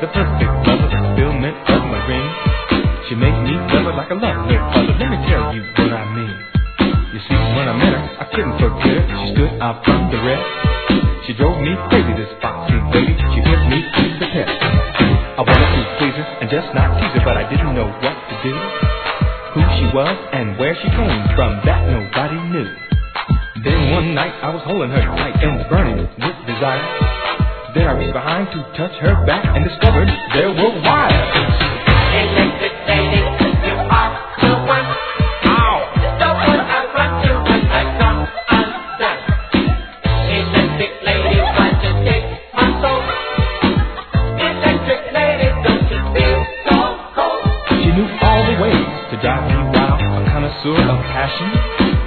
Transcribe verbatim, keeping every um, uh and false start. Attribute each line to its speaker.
Speaker 1: the perfect lover, the fulfillment of my dream. She made me love her like a lovely mother. Let me tell you what I mean. You see, when I met her, I couldn't forget her. She stood out from the rest. She drove me crazy, this foxy lady. She put me to the test. I wanted to please her and just not tease her, but I didn't know what to do. Who she was and where she came from, that nobody knew. Then one night I was holding her tight and burning with desire. Then I reached behind to touch her back and discovered there were wires.
Speaker 2: Electric lady, you are the one.
Speaker 1: Ow!
Speaker 2: The one I run to when I come undone. Electric lady, why you take my soul? Electric lady, don't you feel so cold?
Speaker 1: She knew all the ways to drive me wild, a connoisseur of passion.